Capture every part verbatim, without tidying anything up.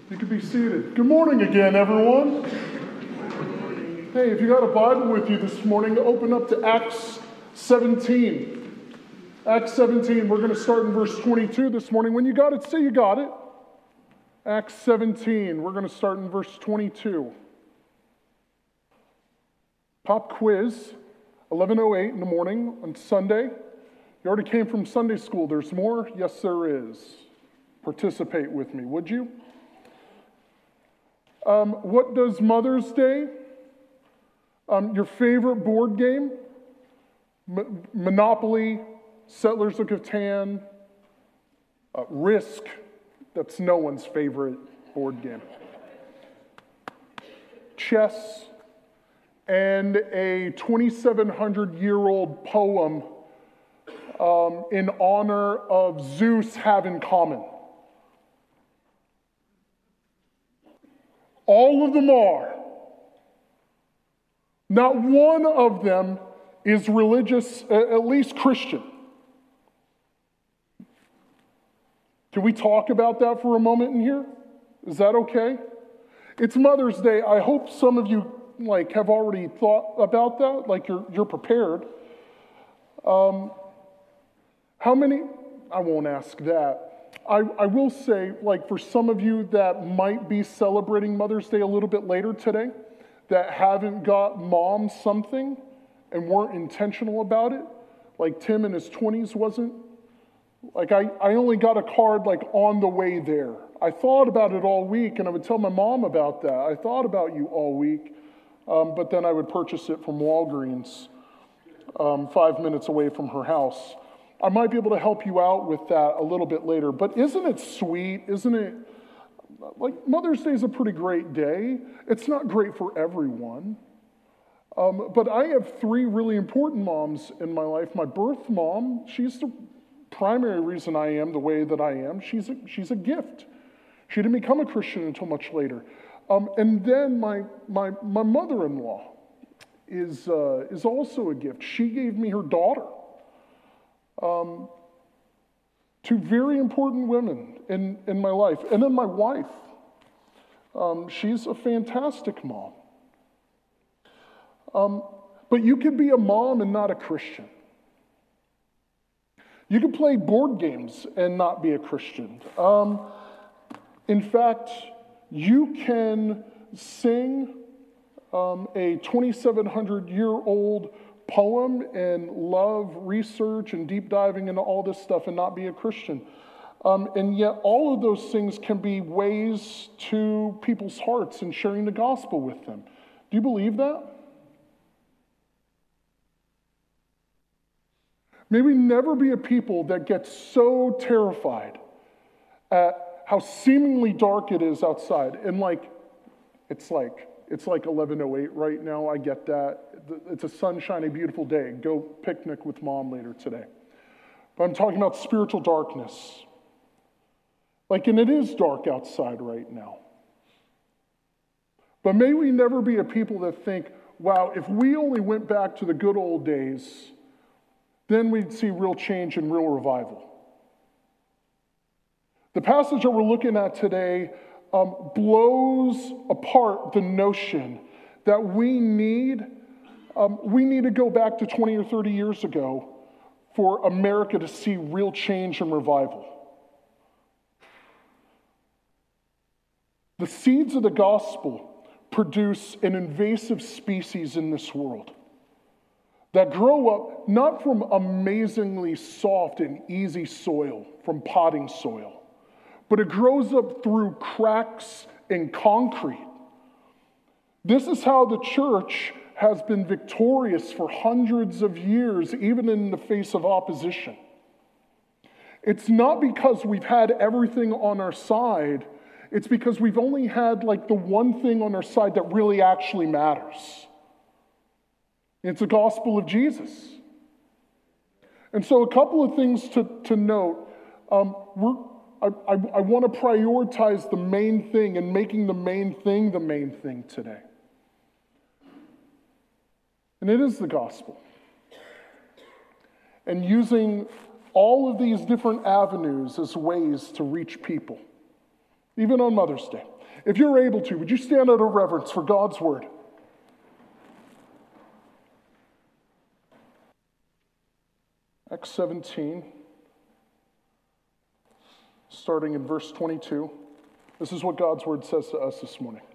You can be seated. Good morning again, everyone. Hey, if you got a Bible with you this morning, open up to Acts seventeen. Acts seventeen, we're going to start in verse twenty-two this morning. When you got it, say you got it. Acts seventeen, we're going to start in verse twenty-two. Pop quiz, eleven oh eight in the morning on Sunday. You already came from Sunday school. There's more? Yes, there is. Participate with me, would you? Um, what does Mother's Day? Um, your favorite board game? M- Monopoly, Settlers of Catan, uh, Risk. That's no one's favorite board game. Chess, and a twenty-seven hundred year old poem um, in honor of Zeus have in common. All of them are. Not one of them is religious, at least Christian. Can we talk about that for a moment in here? Is that okay? It's Mother's Day. I hope some of you like have already thought about that, like you're you're prepared. Um, how many? I won't ask that. I, I will say, like, for some of you that might be celebrating Mother's Day a little bit later today, that haven't got mom something and weren't intentional about it, like Tim in his twenties wasn't. Like, I, I only got a card, like, on the way there. I thought about it all week, and I would tell my mom about that. I thought about you all week, um, but then I would purchase it from Walgreens, um, five minutes away from her house. I might be able to help you out with that a little bit later, but isn't it sweet? Isn't it, like, Mother's Day is a pretty great day. It's not great for everyone, um, but I have three really important moms in my life. My birth mom, she's the primary reason I am the way that I am. She's a, she's a gift. She didn't become a Christian until much later. Um, and then my, my, my mother-in-law is, uh, is also a gift. She gave me her daughter. Um, two very important women in, in my life. And then my wife. Um, she's a fantastic mom. Um, but you could be a mom and not a Christian. You can play board games and not be a Christian. Um, in fact, you can sing um, a twenty-seven hundred year old poem and love research and deep diving into all this stuff and not be a Christian. Um, and yet all of those things can be ways to people's hearts and sharing the gospel with them. Do you believe that? May we never be a people that get so terrified at how seemingly dark it is outside. And like, it's like, it's like eleven oh eight right now, I get that. It's a sunshiny, beautiful day. Go picnic with mom later today. But I'm talking about spiritual darkness. Like, and it is dark outside right now. But may we never be a people that think, wow, if we only went back to the good old days, then we'd see real change and real revival. The passage that we're looking at today um, blows apart the notion that we need, um, we need to go back to twenty or thirty years ago for America to see real change and revival. The seeds of the gospel produce an invasive species in this world that grow up not from amazingly soft and easy soil, from potting soil, but it grows up through cracks in concrete. This is how the church has been victorious for hundreds of years, even in the face of opposition. It's not because we've had everything on our side, it's because we've only had like the one thing on our side that really actually matters. It's the gospel of Jesus. And so a couple of things to, to note. Um, we're, I, I, I want to prioritize the main thing and making the main thing the main thing today. And it is the gospel. And using all of these different avenues as ways to reach people, even on Mother's Day. If you're able to, would you stand out of reverence for God's word? Acts seventeen, starting in verse twenty-two. This is what God's word says to us this morning.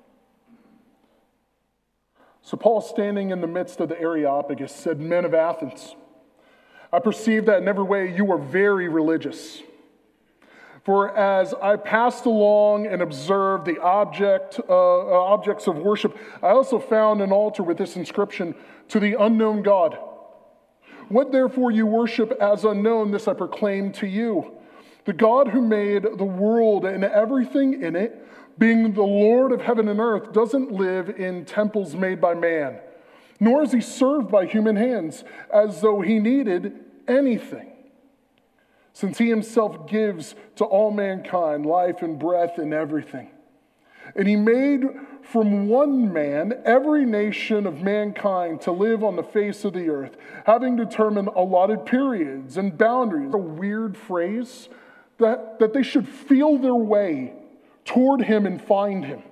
So Paul, standing in the midst of the Areopagus, said, "Men of Athens, I perceive that in every way you are very religious. For as I passed along and observed the object, uh, objects of worship, I also found an altar with this inscription, 'To the unknown God.' What therefore you worship as unknown, this I proclaim to you. The God who made the world and everything in it, being the Lord of heaven and earth, doesn't live in temples made by man, nor is he served by human hands as though he needed anything, since he himself gives to all mankind life and breath and everything. And he made from one man every nation of mankind to live on the face of the earth, having determined allotted periods and boundaries." A weird phrase, that, that they should feel their way toward him and find him.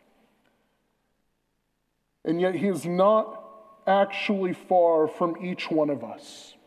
And yet he is not actually far from each one of us.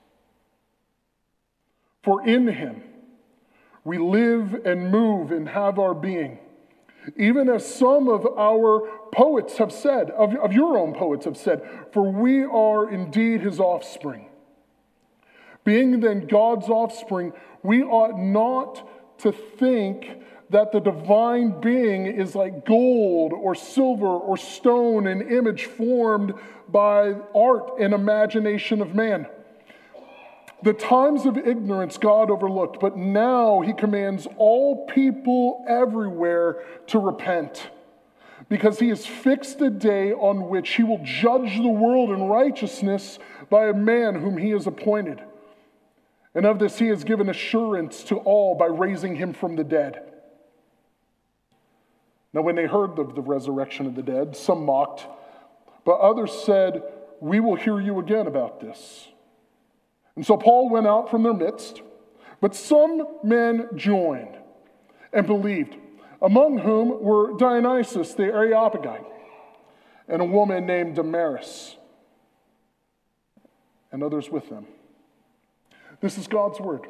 For in him we live and move and have our being. Even as some of our poets have said, of, of your own poets have said, for we are indeed his offspring. Being then God's offspring, we ought not to think that the divine being is like gold or silver or stone, an image formed by art and imagination of man. The times of ignorance God overlooked, but now he commands all people everywhere to repent, because he has fixed a day on which he will judge the world in righteousness by a man whom he has appointed. And of this he has given assurance to all by raising him from the dead. Now when they heard of the resurrection of the dead, some mocked, but others said, "We will hear you again about this." And so Paul went out from their midst, but some men joined and believed, among whom were Dionysius the Areopagite and a woman named Damaris, and others with them. This is God's word.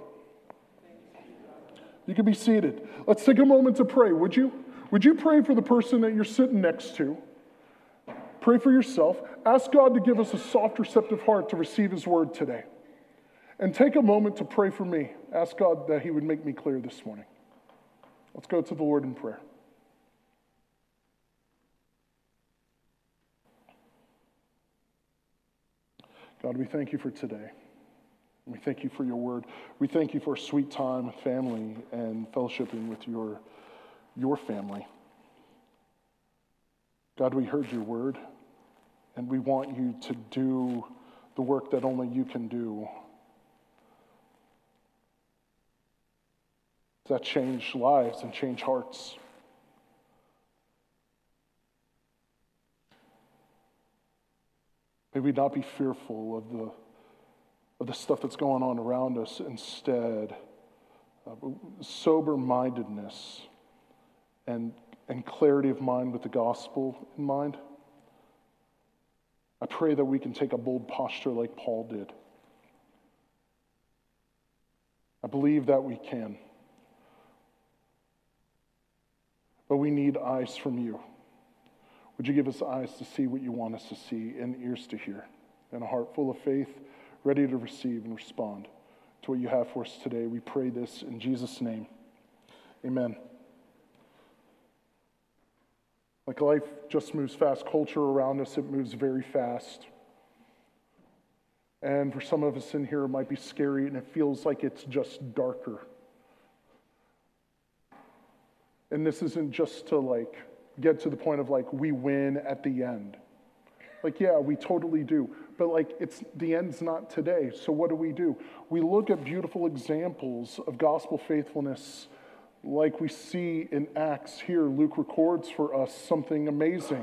You can be seated. Let's take a moment to pray, would you? Would you pray for the person that you're sitting next to? Pray for yourself. Ask God to give us a soft, receptive heart to receive his word today. And take a moment to pray for me. Ask God that he would make me clear this morning. Let's go to the Lord in prayer. God, we thank you for today. We thank you for your word. We thank you for a sweet time with family and fellowshipping with your, your family. God, we heard your word, and we want you to do the work that only you can do. That change lives and change hearts. May we not be fearful of the of the stuff that's going on around us. Instead, uh, sober-mindedness and, and clarity of mind with the gospel in mind. I pray that we can take a bold posture like Paul did. I believe that we can. But we need eyes from you. Would you give us eyes to see what you want us to see and ears to hear, and a heart full of faith, ready to receive and respond to what you have for us today? We pray this in Jesus' name. Amen. Like life just moves fast, culture around us, it moves very fast. And for some of us in here, it might be scary and it feels like it's just darker. And this isn't just to like get to the point of like we win at the end. Like, yeah, we totally do. But like it's the end's not today. So what do we do? We look at beautiful examples of gospel faithfulness like we see in Acts here. Luke records for us something amazing.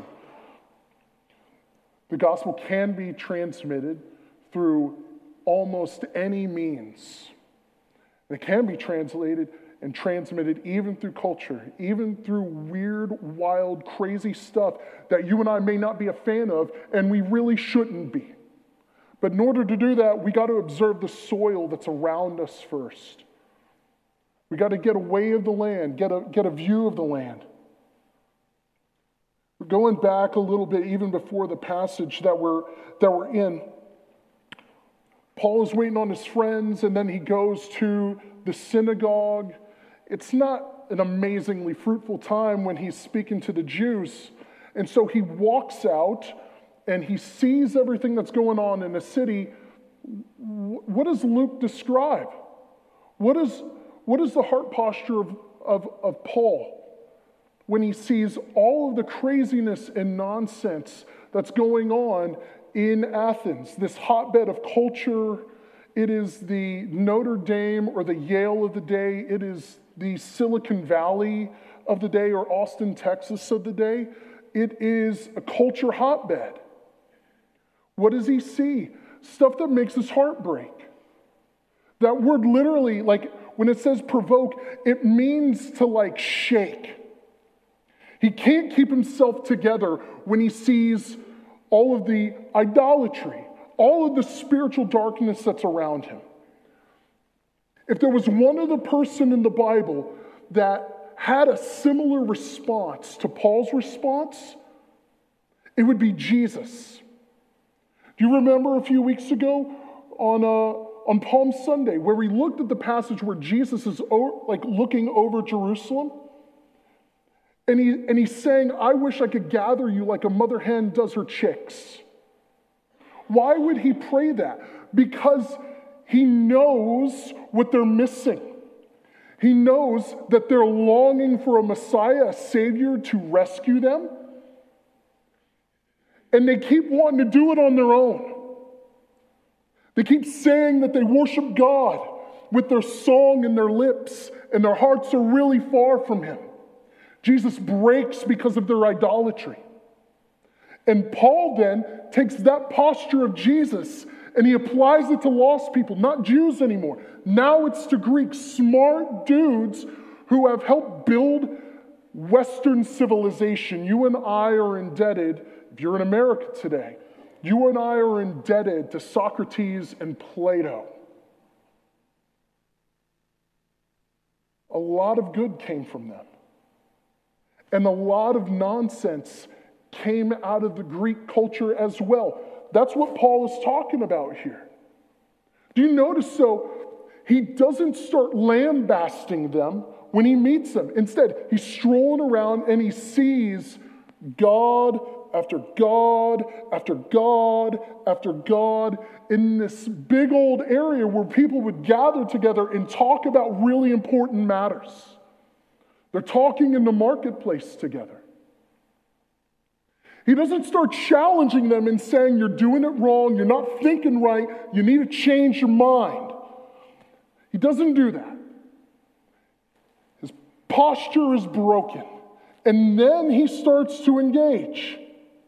The gospel can be transmitted through almost any means. It can be translated and transmitted even through culture, even through weird, wild, crazy stuff that you and I may not be a fan of, and we really shouldn't be. But in order to do that, we got to observe the soil that's around us first. We got to get away of the land, get a, get a view of the land. We're going back a little bit, even before the passage that we're, that we're in. Paul is waiting on his friends, and then he goes to the synagogue. It's not an amazingly fruitful time when he's speaking to the Jews. And so he walks out, and he sees everything that's going on in the city. What does Luke describe? What is, what is the heart posture of, of, of Paul when he sees all of the craziness and nonsense that's going on in Athens, this hotbed of culture? It is the Notre Dame or the Yale of the day. It is the Silicon Valley of the day, or Austin, Texas of the day. It is a culture hotbed. What does he see? Stuff that makes his heart break. That word literally, like when it says provoke, it means to like shake. He can't keep himself together when he sees all of the idolatry, all of the spiritual darkness that's around him. If there was one other person in the Bible that had a similar response to Paul's response, it would be Jesus. Do you remember a few weeks ago on uh, on Palm Sunday where we looked at the passage where Jesus is o- like looking over Jerusalem? And, he, and he's saying, I wish I could gather you like a mother hen does her chicks. Why would he pray that? Because he knows what they're missing. He knows that they're longing for a Messiah, a Savior to rescue them. And they keep wanting to do it on their own. They keep saying that they worship God with their song in their lips, and their hearts are really far from him. Jesus breaks because of their idolatry. And Paul then takes that posture of Jesus and he applies it to lost people, not Jews anymore. Now it's to Greeks, smart dudes who have helped build Western civilization. You and I are indebted, if you're in America today, you and I are indebted to Socrates and Plato. A lot of good came from them. And a lot of nonsense came out of the Greek culture as well. That's what Paul is talking about here. Do you notice, so he doesn't start lambasting them when he meets them. Instead, he's strolling around and he sees God after God after God after God in this big old area where people would gather together and talk about really important matters. They're talking in the marketplace together. He doesn't start challenging them and saying, you're doing it wrong, you're not thinking right, you need to change your mind. He doesn't do that. His posture is broken. And then he starts to engage.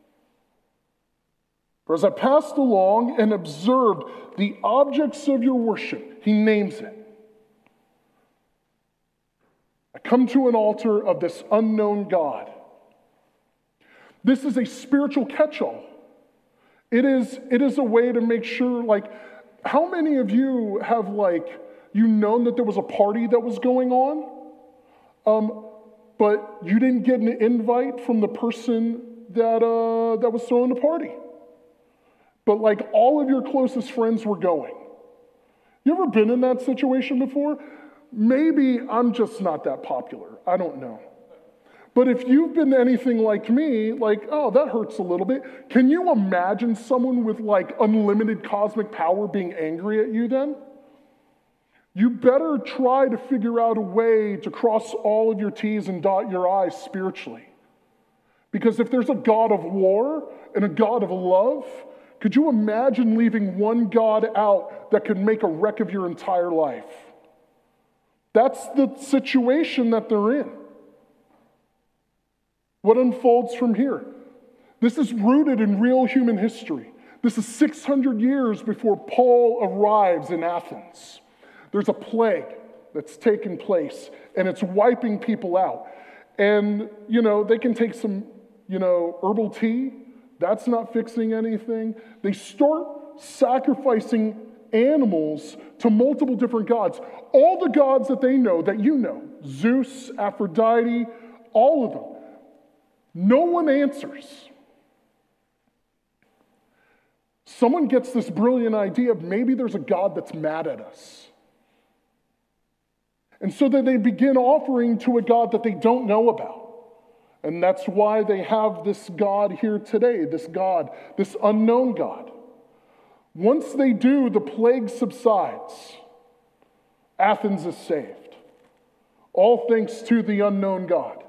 For as I passed along and observed the objects of your worship, he names it. I come to an altar of this unknown God. This is a spiritual catch-all. It is, it is a way to make sure, like, how many of you have, like, you known that there was a party that was going on, um, but you didn't get an invite from the person that uh, that was throwing the party? But, like, all of your closest friends were going. You ever been in that situation before? Maybe I'm just not that popular. I don't know. But if you've been anything like me, like, oh, that hurts a little bit. Can you imagine someone with like unlimited cosmic power being angry at you then? You better try to figure out a way to cross all of your T's and dot your I's spiritually. Because if there's a God of war and a God of love, could you imagine leaving one God out that could make a wreck of your entire life? That's the situation that they're in. What unfolds from here? This is rooted in real human history. This is six hundred years before Paul arrives in Athens. There's a plague that's taken place, and it's wiping people out. And, you know, they can take some, you know, herbal tea. That's not fixing anything. They start sacrificing animals to multiple different gods. All the gods that they know, that you know, Zeus, Aphrodite, all of them. No one answers. Someone gets this brilliant idea of maybe there's a God that's mad at us. And so then they begin offering to a God that they don't know about. And that's why they have this God here today, this God, this unknown God. Once they do, the plague subsides. Athens is saved. All thanks to the unknown God.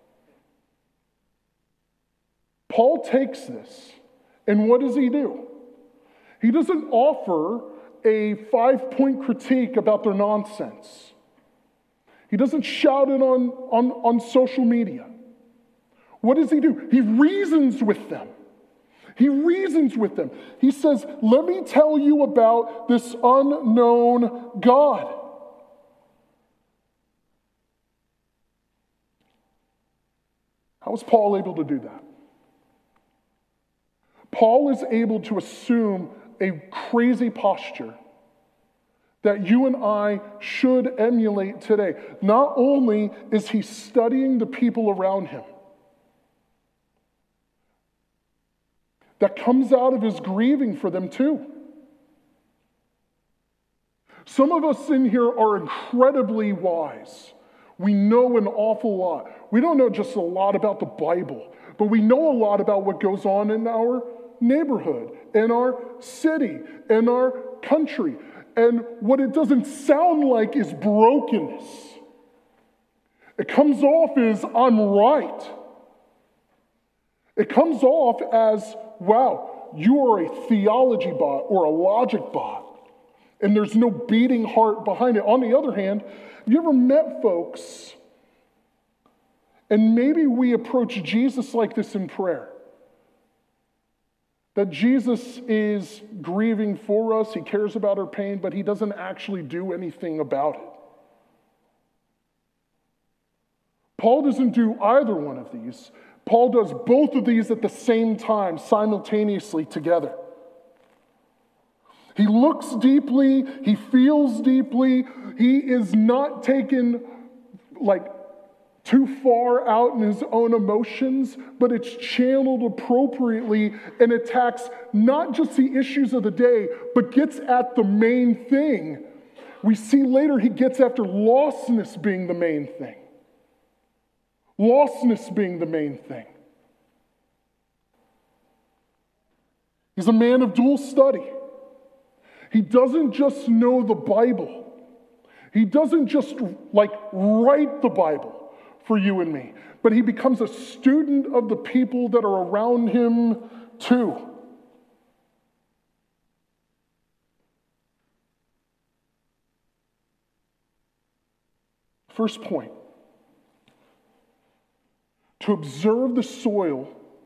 Paul takes this, and what does he do? He doesn't offer a five-point critique about their nonsense. He doesn't shout it on, on, on social media. What does he do? He reasons with them. He reasons with them. He says, let me tell you about this unknown God. How was Paul able to do that? Paul is able to assume a crazy posture that you and I should emulate today. Not only is he studying the people around him, that comes out of his grieving for them too. Some of us in here are incredibly wise. We know an awful lot. We don't know just a lot about the Bible, but we know a lot about what goes on in our neighborhood, in our city, in our country. And what it doesn't sound like is brokenness. It comes off as, I'm right. It comes off as, wow, you are a theology bot or a logic bot, and there's no beating heart behind it. On the other hand, have you ever met folks, and maybe we approach Jesus like this in prayer? That Jesus is grieving for us, he cares about our pain, but he doesn't actually do anything about it. Paul doesn't do either one of these. Paul does both of these at the same time, simultaneously together. He looks deeply, he feels deeply, he is not taken like too far out in his own emotions, but it's channeled appropriately and attacks not just the issues of the day, but gets at the main thing. We see later he gets after lostness being the main thing. Lostness being the main thing. He's a man of dual study. He doesn't just know the Bible. He doesn't just like write the Bible for you and me, but he becomes a student of the people that are around him too. First point. To observe the soil,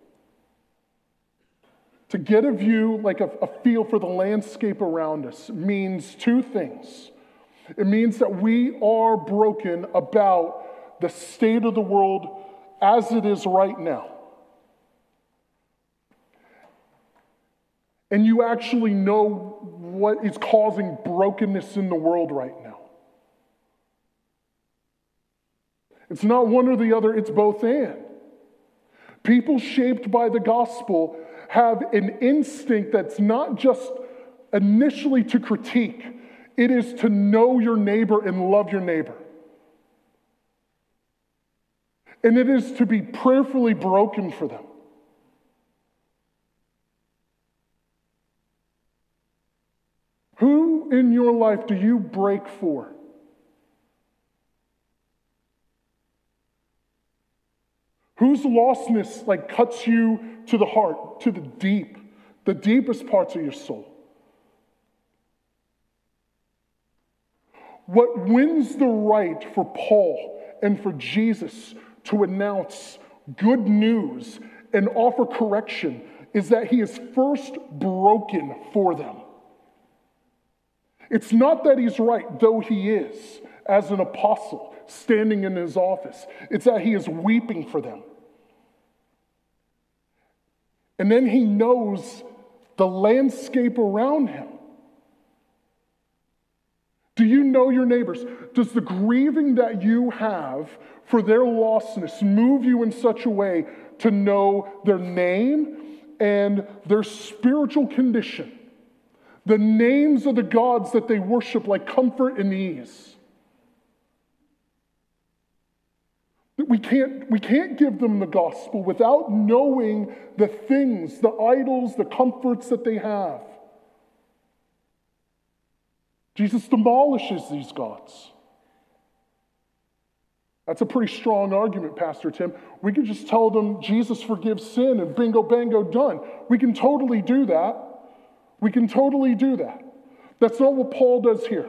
to get a view, like a, a feel for the landscape around us, means two things. It means that we are broken about the state of the world as it is right now. And you actually know what is causing brokenness in the world right now. It's not one or the other, it's both and. People shaped by the gospel have an instinct that's not just initially to critique, it is to know your neighbor and love your neighbor. And it is to be prayerfully broken for them. Who in your life do you break for? Whose lostness like cuts you to the heart, to the deep, the deepest parts of your soul? What wins the right for Paul and for Jesus to announce good news and offer correction is that he is first broken for them. It's not that he's right, though he is. as an apostle standing in his office. It's that he is weeping for them. And then he knows the landscape around him. Do you know your neighbors? Does the grieving that you have for their lostness move you in such a way to know their name and their spiritual condition? The names of the gods that they worship like comfort and ease. We can't, we can't give them the gospel without knowing the things, the idols, the comforts that they have. Jesus demolishes these gods. That's a pretty strong argument, Pastor Tim. We could just tell them Jesus forgives sin and bingo, bango, done. We can totally do that. We can totally do that. That's not what Paul does here.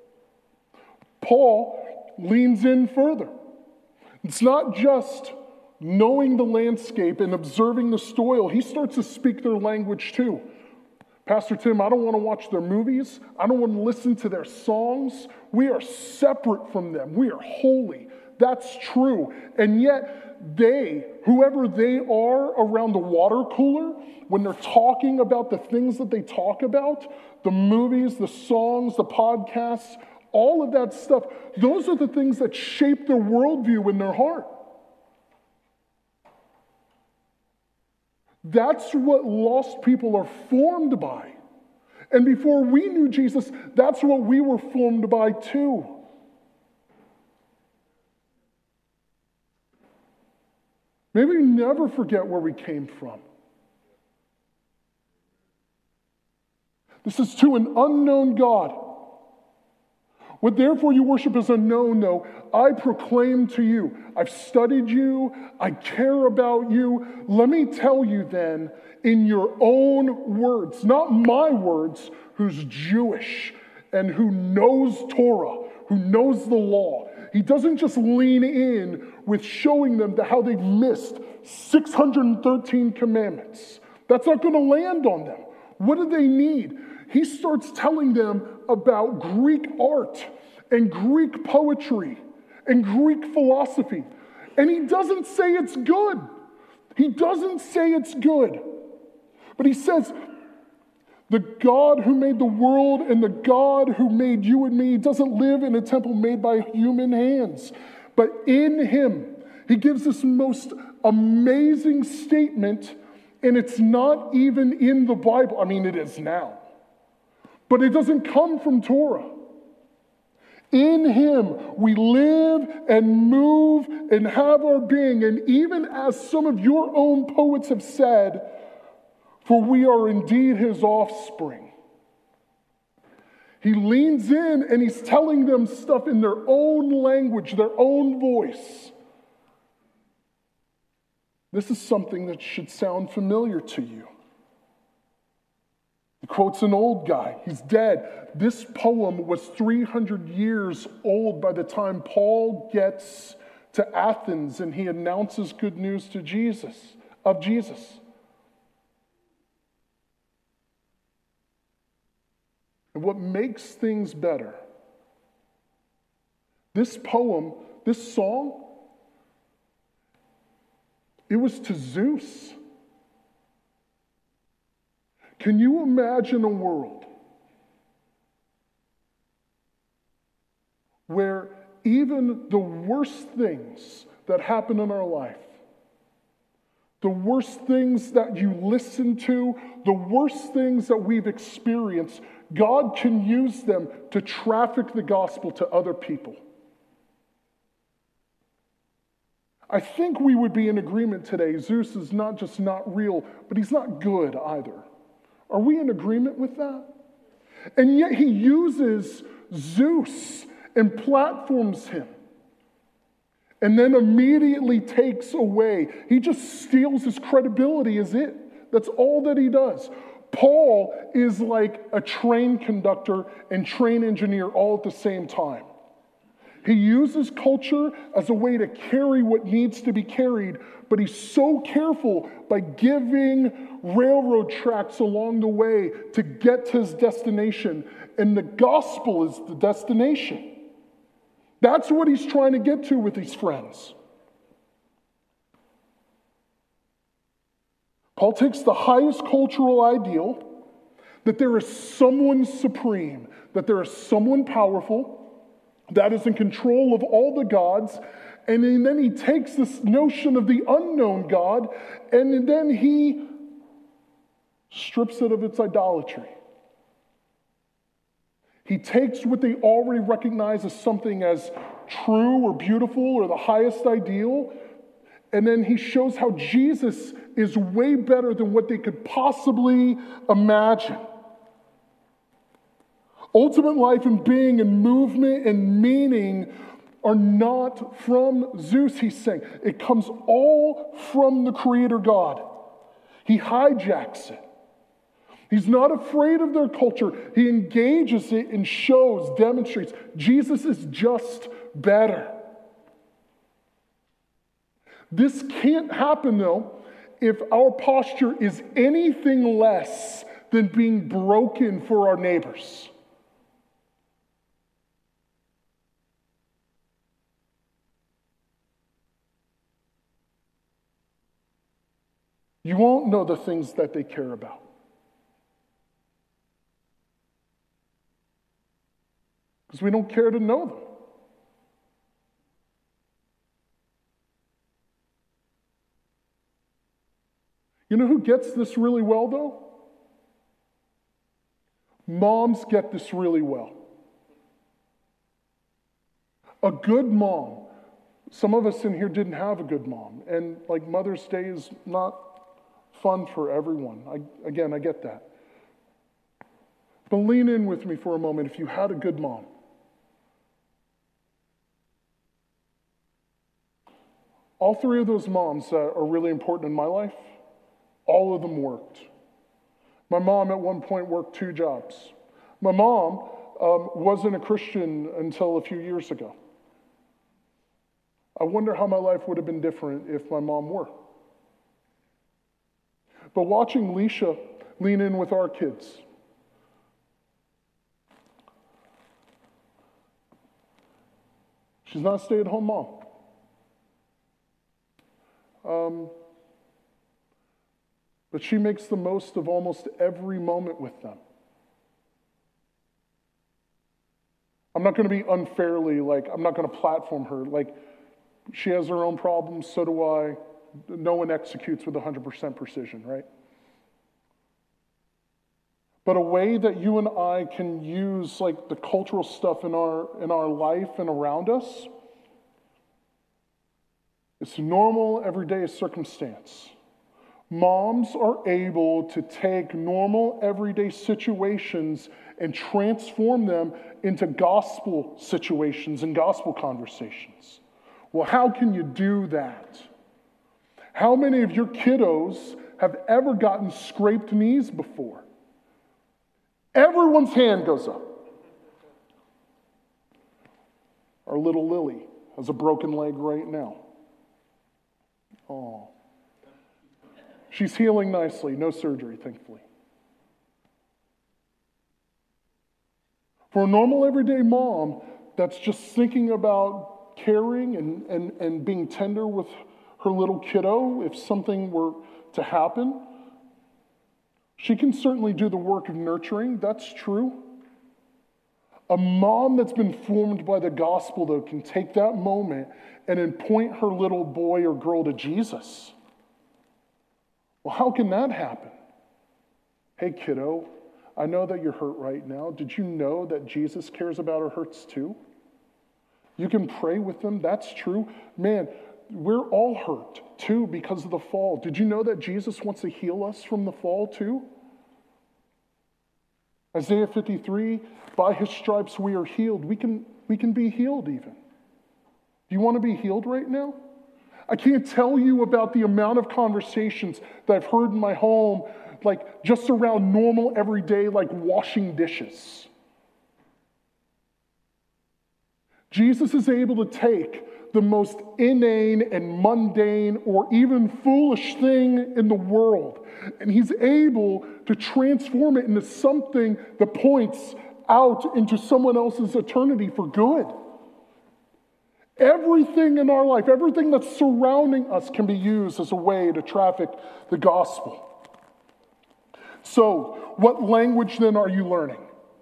Paul leans in further. It's not just knowing the landscape and observing the soil. He starts to speak their language too. Pastor Tim, I don't want to watch their movies. I don't want to listen to their songs. We are separate from them. We are holy. That's true. And yet, they, whoever they are around the water cooler, when they're talking about the things that they talk about, the movies, the songs, the podcasts, all of that stuff, those are the things that shape their worldview in their heart. That's what lost people are formed by. And before we knew Jesus, that's what we were formed by too. May we never forget where we came from. This is to an unknown God. What therefore you worship is unknown, though, I proclaim to you. I've studied you. I care about you. Let me tell you then, in your own words, not my words, who's Jewish and who knows Torah, who knows the law. He doesn't just lean in with showing them how they've missed six hundred thirteen commandments. That's not going to land on them. What do they need? He starts telling them about Greek art and Greek poetry and Greek philosophy. And he doesn't say it's good. He doesn't say it's good. But he says, the God who made the world and the God who made you and me doesn't live in a temple made by human hands. But in him, he gives this most amazing statement, and it's not even in the Bible. I mean, it is now. But it doesn't come from Torah. In him we live and move and have our being. And even as some of your own poets have said, for we are indeed his offspring. He leans in and he's telling them stuff in their own language, their own voice. This is something that should sound familiar to you. He quotes an old guy. He's dead. This poem was three hundred years old by the time Paul gets to Athens and he announces good news to Jesus, of Jesus. And what makes things better, this poem, this song, it was to Zeus. Can you imagine a world where even the worst things that happen in our life, the worst things that you listen to, the worst things that we've experienced, God can use them to traffic the gospel to other people? I think we would be in agreement today. Zeus is not just not real, but he's not good either. Are we in agreement with that? And yet he uses Zeus and platforms him and then immediately takes away. He just steals his credibility as it. That's all that he does. Paul is like a train conductor and train engineer all at the same time. He uses culture as a way to carry what needs to be carried, but he's so careful by giving railroad tracks along the way to get to his destination. And the gospel is the destination. That's what he's trying to get to with these friends. Paul takes the highest cultural ideal, that there is someone supreme, that there is someone powerful, that is in control of all the gods, and then he takes this notion of the unknown God, and then he strips it of its idolatry. He takes what they already recognize as something as true or beautiful or the highest ideal, and then he shows how Jesus is way better than what they could possibly imagine. Ultimate life and being and movement and meaning are not from Zeus, he's saying. It comes all from the Creator God. He hijacks it. He's not afraid of their culture. He engages it and shows, demonstrates. Jesus is just better. This can't happen, though, if our posture is anything less than being broken for our neighbors. You won't know the things that they care about. Because we don't care to know them. You know who gets this really well, though? Moms get this really well. A good mom. Some of us in here didn't have a good mom. And like Mother's Day is not fun for everyone. I, again, I get that. But lean in with me for a moment if you had a good mom. All three of those moms uh, are really important in my life. All of them worked. My mom at one point worked two jobs. My mom um, wasn't a Christian until a few years ago. I wonder how my life would have been different if my mom were. But watching Leisha lean in with our kids, she's not a stay-at-home mom. Um, but she makes the most of almost every moment with them. I'm not going to be unfairly, like, I'm not going to platform her. Like, she has her own problems, so do I. No one executes with one hundred percent precision, right? But a way that you and I can use, like, the cultural stuff in our in our life and around us, it's normal, everyday circumstance. Moms are able to take normal, everyday situations and transform them into gospel situations and gospel conversations. Well, how can you do that? How many of your kiddos have ever gotten scraped knees before? Everyone's hand goes up. Our little Lily has a broken leg right now. Oh. She's healing nicely. No surgery, thankfully. For a normal, everyday mom that's just thinking about caring and, and, and being tender with her little kiddo, if something were to happen, she can certainly do the work of nurturing. That's true. A mom that's been formed by the gospel, though, can take that moment and then point her little boy or girl to Jesus. Well, how can that happen? Hey, kiddo, I know that you're hurt right now. Did you know that Jesus cares about our hurts too? You can pray with them. That's true. Man, we're all hurt too because of the fall. Did you know that Jesus wants to heal us from the fall too? Isaiah fifty-three, by his stripes we are healed. We can, we can be healed even. Do you want to be healed right now? I can't tell you about the amount of conversations that I've heard in my home, like just around normal, everyday, like washing dishes. Jesus is able to take the most inane and mundane or even foolish thing in the world, and he's able to transform it into something that points out into someone else's eternity for good. Everything in our life, everything that's surrounding us can be used as a way to traffic the gospel. So, what language then are you learning?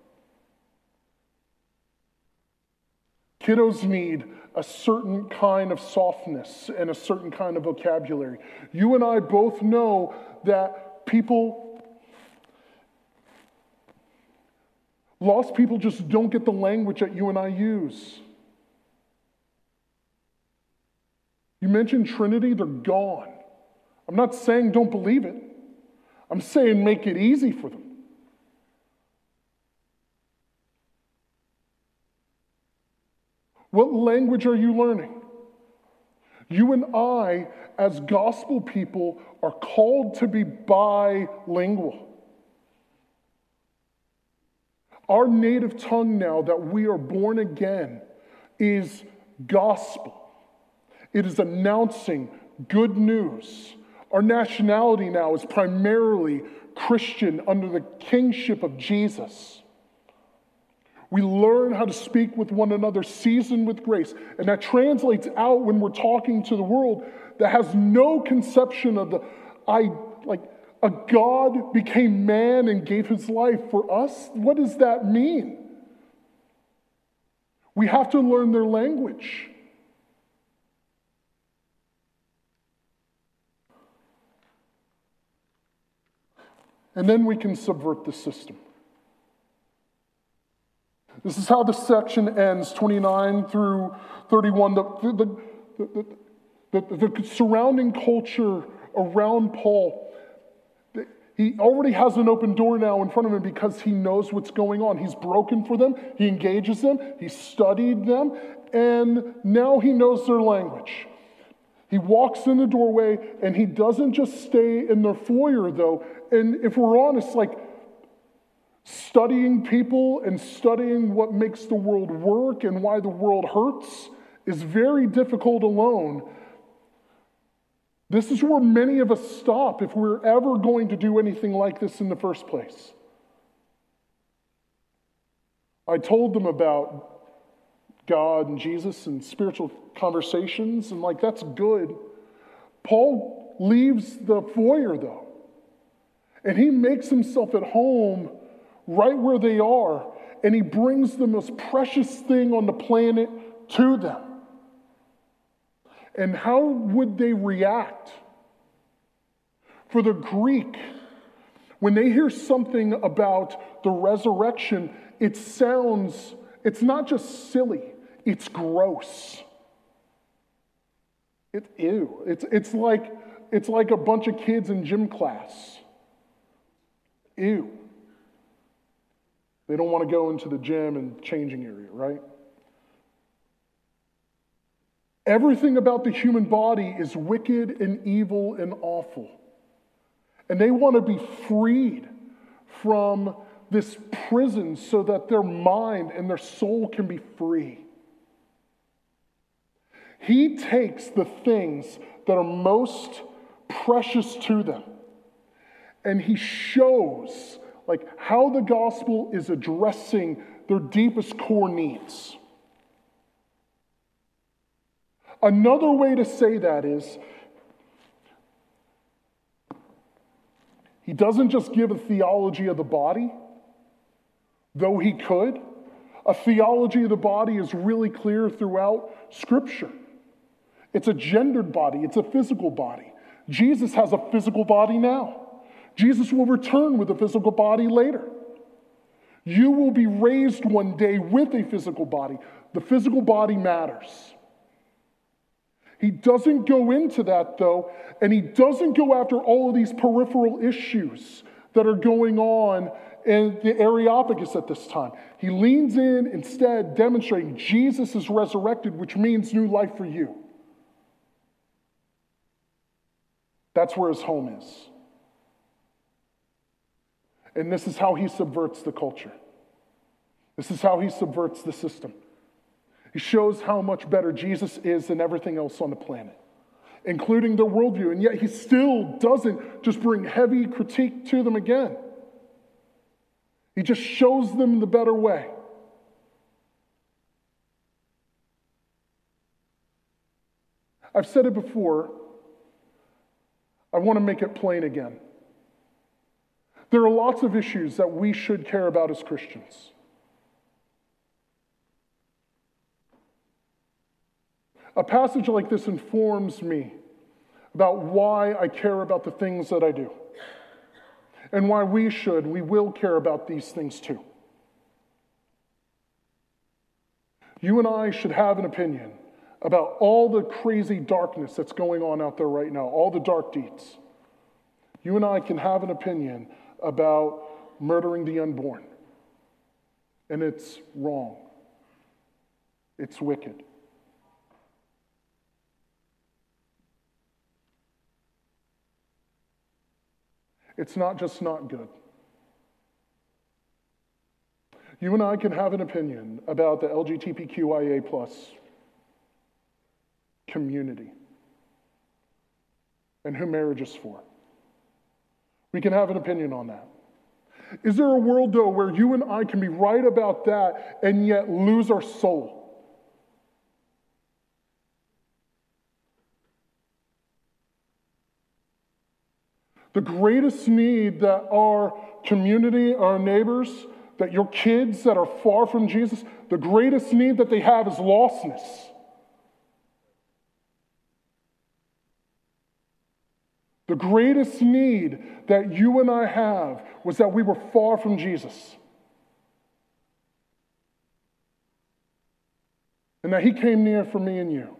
Kiddos need a certain kind of softness and a certain kind of vocabulary. You and I both know that people, lost people just don't get the language that you and I use. You mentioned Trinity, they're gone. I'm not saying don't believe it. I'm saying make it easy for them. What language are you learning? You and I, as gospel people, are called to be bilingual. Our native tongue now that we are born again is gospel. It is announcing good news. Our nationality now is primarily Christian under the kingship of Jesus. We learn how to speak with one another, seasoned with grace. And that translates out when we're talking to the world that has no conception of the, I, like, a God became man and gave his life for us. What does that mean? We have to learn their language. And then we can subvert the system. This is how the section ends, twenty-nine through thirty-one. The, the, the, the, the, the surrounding culture around Paul, he already has an open door now in front of him because he knows what's going on. He's broken for them. He engages them. He studied them. And now he knows their language. He walks in the doorway, and he doesn't just stay in their foyer, though. And if we're honest, like, studying people and studying what makes the world work and why the world hurts is very difficult alone. This is where many of us stop if we're ever going to do anything like this in the first place. I told them about God and Jesus and spiritual conversations, and like, that's good. Paul leaves the foyer, though, and he makes himself at home right where they are, and he brings the most precious thing on the planet to them. And how would they react? For the Greek, when they hear something about the resurrection, it sounds, it's not just silly, it's gross. It's ew. It's, it's, like, it's like a bunch of kids in gym class. Ew. They don't want to go into the gym and changing area, right? Everything about the human body is wicked and evil and awful. And they want to be freed from this prison so that their mind and their soul can be free. He takes the things that are most precious to them, and he shows like how the gospel is addressing their deepest core needs. Another way to say that is, he doesn't just give a theology of the body, though he could. A theology of the body is really clear throughout Scripture. It's a gendered body, it's a physical body. Jesus has a physical body now. Jesus will return with a physical body later. You will be raised one day with a physical body. The physical body matters. He doesn't go into that, though, and he doesn't go after all of these peripheral issues that are going on in the Areopagus at this time. He leans in, instead, demonstrating Jesus is resurrected, which means new life for you. That's where his home is. And this is how he subverts the culture. This is how he subverts the system. He shows how much better Jesus is than everything else on the planet, including their worldview. And yet he still doesn't just bring heavy critique to them again. He just shows them the better way. I've said it before. I want to make it plain again. There are lots of issues that we should care about as Christians. A passage like this informs me about why I care about the things that I do, and why we should, we will care about these things too. You and I should have an opinion about all the crazy darkness that's going on out there right now, all the dark deeds. You and I can have an opinion about murdering the unborn. And it's wrong. It's wicked. It's not just not good. You and I can have an opinion about the L G B T Q I A plus community and who marriage is for. We can have an opinion on that. Is there a world, though, where you and I can be right about that and yet lose our soul? The greatest need that our community, our neighbors, that your kids that are far from Jesus, the greatest need that they have is lostness. The greatest need that you and I have was that we were far from Jesus. And that he came near for me and you.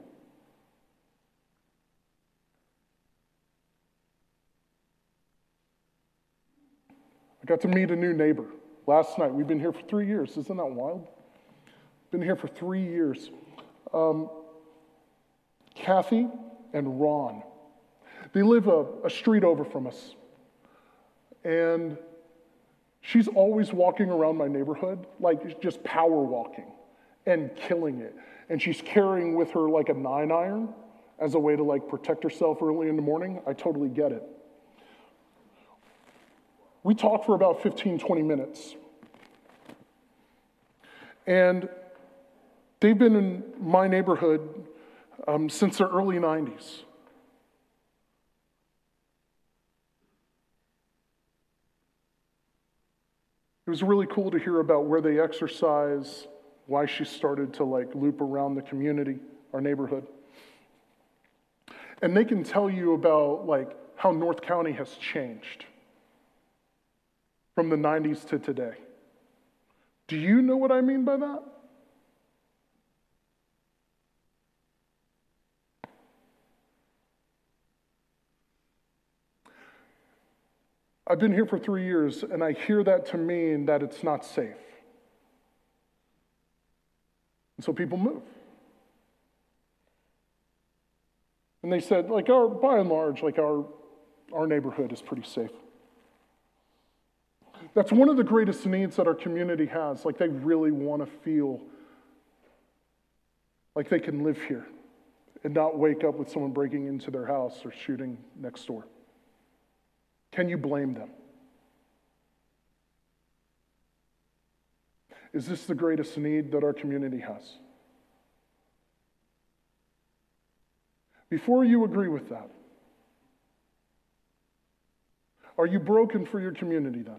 I got to meet a new neighbor last night. We've been here for three years. Isn't that wild? Been here for three years. Um, Kathy and Ron. They live a, a street over from us. And she's always walking around my neighborhood, like just power walking and killing it. And she's carrying with her like a nine iron as a way to like protect herself early in the morning. I totally get it. We talked for about fifteen, twenty minutes. And they've been in my neighborhood um, since the early nineties. It was really cool to hear about where they exercise, why she started to like loop around the community, our neighborhood. And they can tell you about like how North County has changed from the nineties to today. Do you know what I mean by that? I've been here for three years, and I hear that to mean that it's not safe. And so people move. And they said, like, our, by and large, like our, our neighborhood is pretty safe. That's one of the greatest needs that our community has. Like, they really want to feel like they can live here and not wake up with someone breaking into their house or shooting next door. Can you blame them? Is this the greatest need that our community has? Before you agree with that, are you broken for your community then?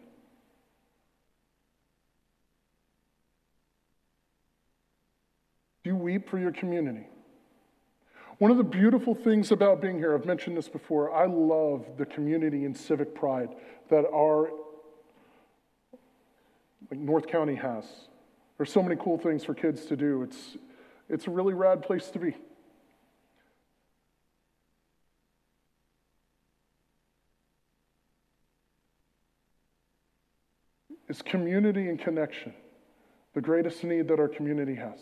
Do you weep for your community? One of the beautiful things about being here, I've mentioned this before, I love the community and civic pride that our like North County has. There's so many cool things for kids to do. It's, it's a really rad place to be. Is community and connection the greatest need that our community has?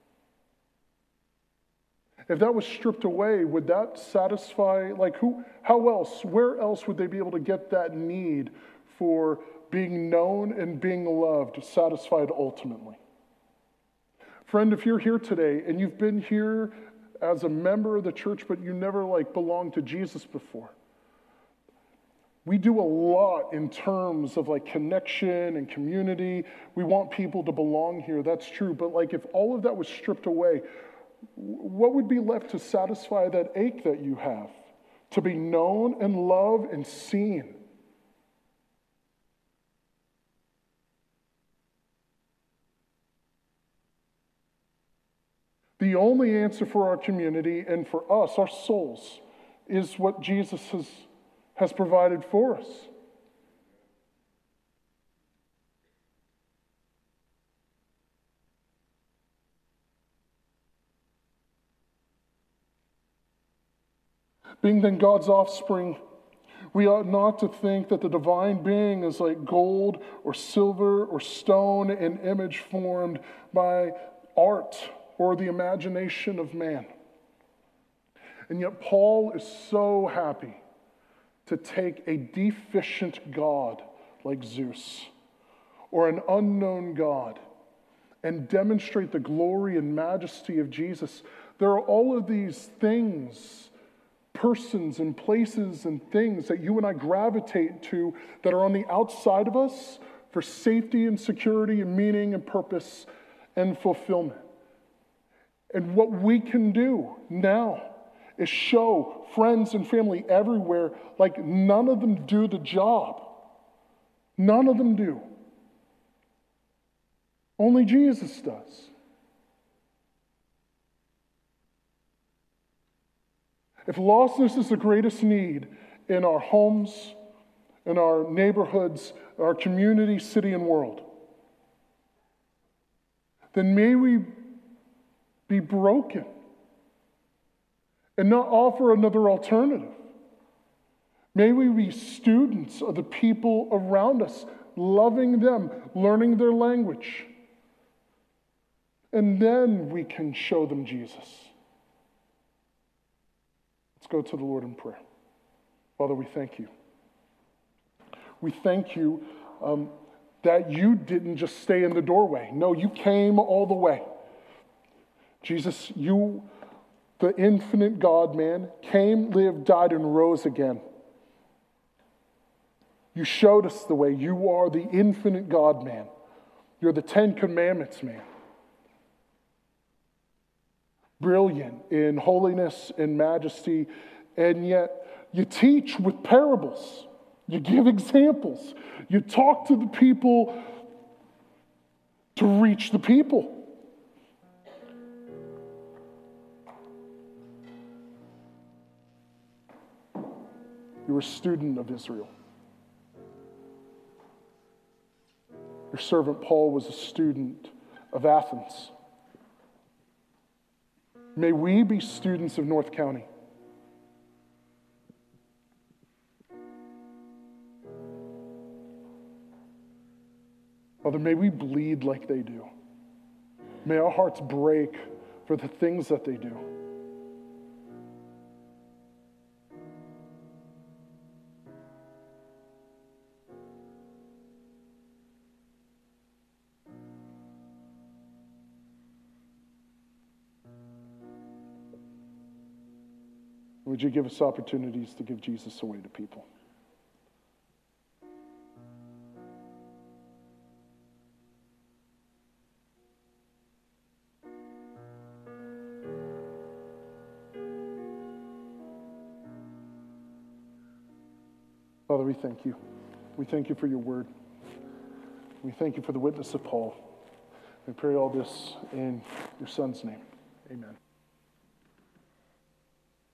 If that was stripped away, would that satisfy, like who, how else, where else would they be able to get that need for being known and being loved satisfied ultimately? Friend, if you're here today and you've been here as a member of the church, but you never like belonged to Jesus before, we do a lot in terms of like connection and community. We want people to belong here, that's true. But like if all of that was stripped away, What would be left to satisfy that ache that you have? To be known and loved and seen. The only answer for our community and for us, our souls, is what Jesus has, has provided for us. Being then God's offspring, we ought not to think that the divine being is like gold or silver or stone, an image formed by art or the imagination of man. And yet Paul is so happy to take a deficient God like Zeus or an unknown God and demonstrate the glory and majesty of Jesus. There are all of these things, persons and places and things that you and I gravitate to that are on the outside of us for safety and security and meaning and purpose and fulfillment. And what we can do now is show friends and family everywhere like none of them do the job. None of them do. Only Jesus does. If lostness is the greatest need in our homes, in our neighborhoods, our community, city, and world, then may we be broken and not offer another alternative. May we be students of the people around us, loving them, learning their language. And then we can show them Jesus. Let's go to the Lord in prayer. Father, we thank you. We thank you um, that you didn't just stay in the doorway. No, you came all the way. Jesus, you, the infinite God-man, came, lived, died, and rose again. You showed us the way. You are the infinite God-man. You're the Ten Commandments man. Brilliant in holiness and majesty, and yet you teach with parables. You give examples. You talk to the people to reach the people. You were a student of Israel. Your servant Paul was a student of Athens. May we be students of North County. Father, may we bleed like they do. May our hearts break for the things that they do. Would you give us opportunities to give Jesus away to people? Father, we thank you. We thank you for your word. We thank you for the witness of Paul. We pray all this in your Son's name. Amen.